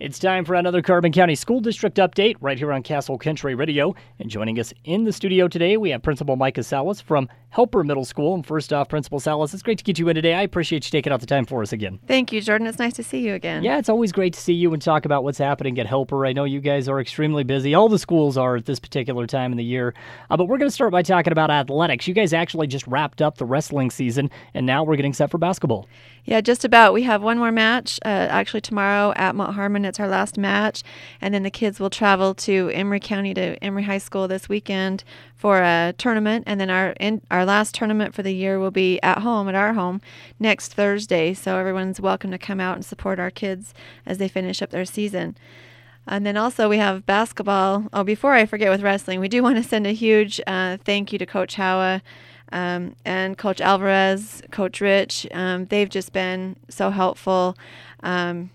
It's time for another Carbon County School District update right here on Castle Country Radio. And joining us in the studio today, we have Principal Micah Salas from Helper Middle School. And first off, Principal Salas, it's great to get you in today. I appreciate you taking out the time for us again. Thank you, Jordan. It's nice to see you again. Yeah, it's always great to see you and talk about what's happening at Helper. I know you guys are extremely busy. All the schools are at this particular time of the year. But we're going to start by talking about athletics. You guys actually just wrapped up the wrestling season, and now we're getting set for basketball. Yeah, just about. We have one more match, actually tomorrow at Mount Harmon. It's our last match. And then the kids will travel to Emory County to Emory High School this weekend for a tournament. And then our last tournament for the year will be at our home, next Thursday. So everyone's welcome to come out and support our kids as they finish up their season. And then also we have basketball. Oh, before I forget with wrestling, we do want to send a huge thank you to Coach Howa. And Coach Alvarez, Coach Rich, they've just been so helpful, and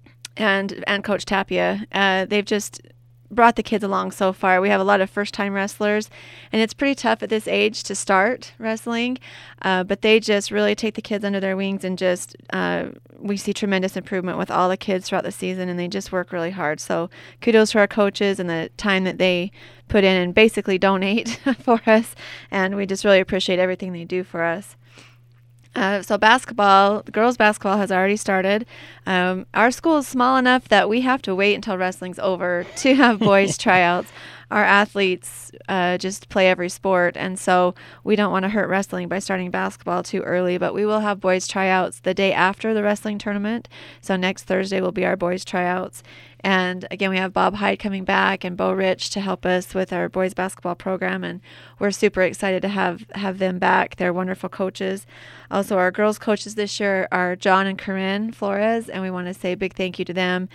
Coach Tapia. They've just brought the kids along so far. We have a lot of first-time wrestlers, and it's pretty tough at this age to start wrestling, but they just really take the kids under their wings, and just we see tremendous improvement with all the kids throughout the season, and they just work really hard. So kudos to our coaches and the time that they put in and basically donate for us, and we just really appreciate everything they do for us. So basketball, girls basketball has already started. Our school is small enough that we have to wait until wrestling's over to have boys tryouts. Our athletes just play every sport, and so we don't want to hurt wrestling by starting basketball too early, but we will have boys tryouts the day after the wrestling tournament. So next Thursday will be our boys tryouts. And again, we have Bob Hyde coming back and Bo Rich to help us with our boys basketball program, and we're super excited to have them back. They're wonderful coaches. Also, our girls coaches this year are John and Corinne Flores, and we want to say a big thank you to them.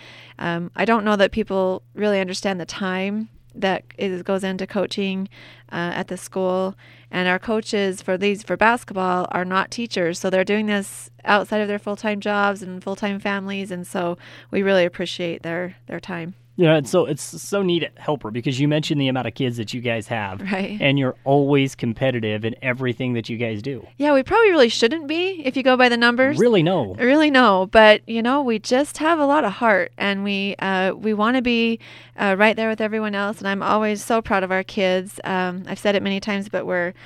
I don't know that people really understand the time that goes into coaching at the school, and our coaches for basketball are not teachers, so they're doing this outside of their full-time jobs and full-time families, and so we really appreciate their time. Yeah, it's so neat at Helper because you mentioned the amount of kids that you guys have, right? And you're always competitive in everything that you guys do. Yeah, we probably really shouldn't be if you go by the numbers. Really no, but we just have a lot of heart, and we want to be right there with everyone else. And I'm always so proud of our kids. I've said it many times, but we're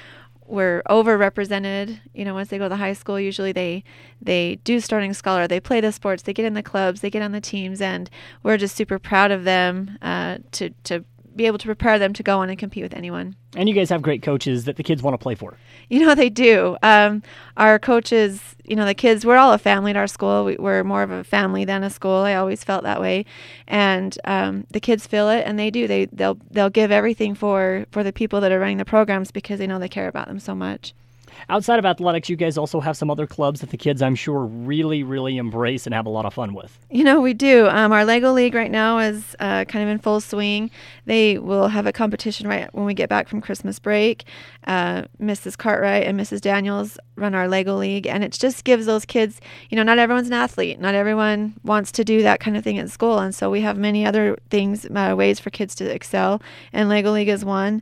overrepresented. Once they go to high school, usually they do starting scholar, they play the sports, they get in the clubs, they get on the teams, and we're just super proud of them to be able to prepare them to go on and compete with anyone. And you guys have great coaches that the kids want to play for. They do. Our coaches, the kids, we're all a family at our school. We're more of a family than a school. I always felt that way. And the kids feel it, and they do. They'll give everything for the people that are running the programs because they know they care about them so much. Outside of athletics, you guys also have some other clubs that the kids, I'm sure, really, really embrace and have a lot of fun with. We do. Our Lego League right now is kind of in full swing. They will have a competition right when we get back from Christmas break. Mrs. Cartwright and Mrs. Daniels run our Lego League, and it just gives those kids, not everyone's an athlete. Not everyone wants to do that kind of thing at school, and so we have many other things, ways for kids to excel, and Lego League is one.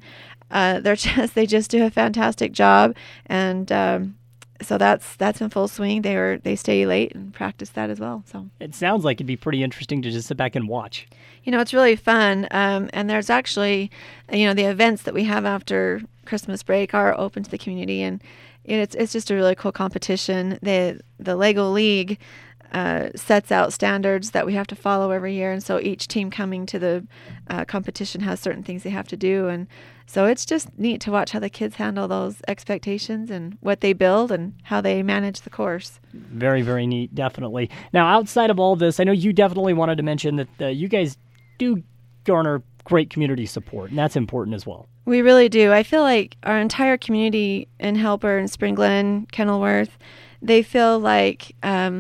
They just do a fantastic job, and so that's in full swing. They stay late and practice that as well. So it sounds like it'd be pretty interesting to just sit back and watch. It's really fun, and there's actually, the events that we have after Christmas break are open to the community, and it's just a really cool competition. The Lego League sets out standards that we have to follow every year, and so each team coming to the competition has certain things they have to do, and so it's just neat to watch how the kids handle those expectations and what they build and how they manage the course. Very, very neat, definitely. Now, outside of all this, I know you definitely wanted to mention that you guys do garner great community support, and that's important as well. We really do. I feel like our entire community in Helper and Spring Glen, Kenilworth, they feel like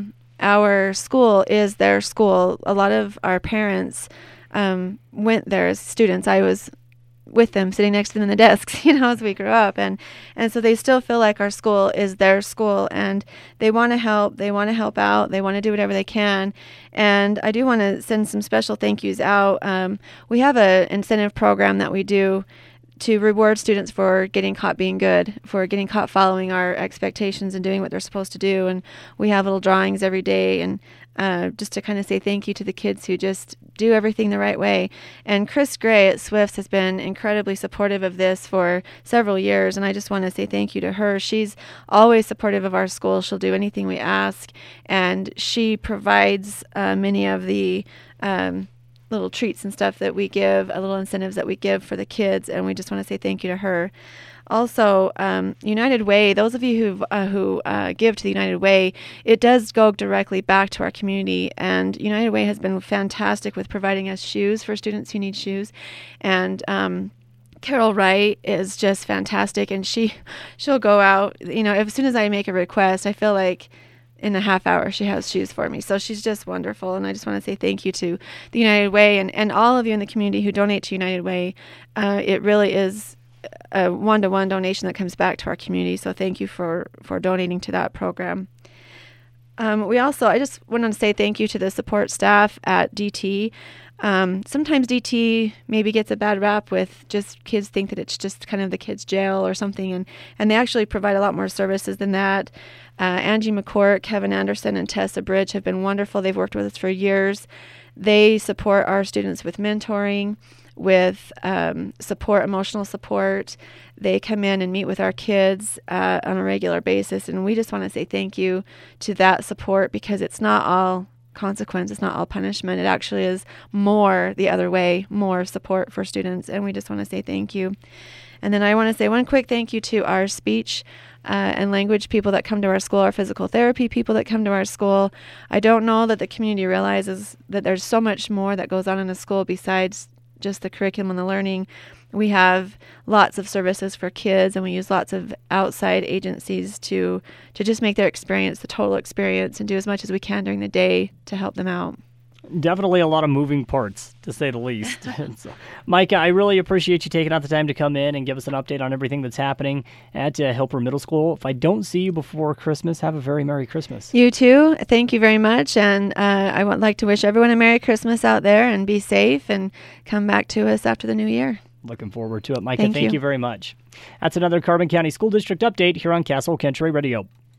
our school is their school. A lot of our parents went there as students. I was with them, sitting next to them in the desks, as we grew up, and so they still feel like our school is their school, and they want to help. They want to help out. They want to do whatever they can, and I do want to send some special thank yous out. We have an incentive program that we do to reward students for getting caught being good, for getting caught following our expectations and doing what they're supposed to do. And we have little drawings every day, and just to kind of say thank you to the kids who just do everything the right way. And Chris Gray at Swifts has been incredibly supportive of this for several years, and I just want to say thank you to her. She's always supportive of our school. She'll do anything we ask, and she provides many of the little treats and stuff that we give, little incentives that we give for the kids, and we just want to say thank you to her. Also, United Way, those of you who give to the United Way, it does go directly back to our community, and United Way has been fantastic with providing us shoes for students who need shoes, and Carol Wright is just fantastic, and she'll go out, as soon as I make a request, I feel like in a half hour she has shoes for me. So she's just wonderful, and I just want to say thank you to the United Way and all of you in the community who donate to United Way. It really is a one-to-one donation that comes back to our community, so thank you for donating to that program. I just want to say thank you to the support staff at DT. Sometimes DT maybe gets a bad rap with just kids think that it's just kind of the kids' jail or something, and they actually provide a lot more services than that. Angie McCourt, Kevin Anderson, and Tessa Bridge have been wonderful. They've worked with us for years. They support our students with mentoring, with emotional support. They come in and meet with our kids on a regular basis, and we just want to say thank you to that support, because it's not all consequence, it's not all punishment. It actually is more the other way, more support for students, and we just want to say thank you. And then I want to say one quick thank you to our speech and language people that come to our school, our physical therapy people that come to our school. I don't know that the community realizes that there's so much more that goes on in a school besides just the curriculum and the learning. We have lots of services for kids, and we use lots of outside agencies to just make their experience the total experience and do as much as we can during the day to help them out. Definitely a lot of moving parts, to say the least. So, Micah, I really appreciate you taking out the time to come in and give us an update on everything that's happening at Hilper Middle School. If I don't see you before Christmas, have a very Merry Christmas. You too. Thank you very much. And I would like to wish everyone a Merry Christmas out there, and be safe, and come back to us after the new year. Looking forward to it. Micah, thank you very much. That's another Carbon County School District update here on Castle Country Radio.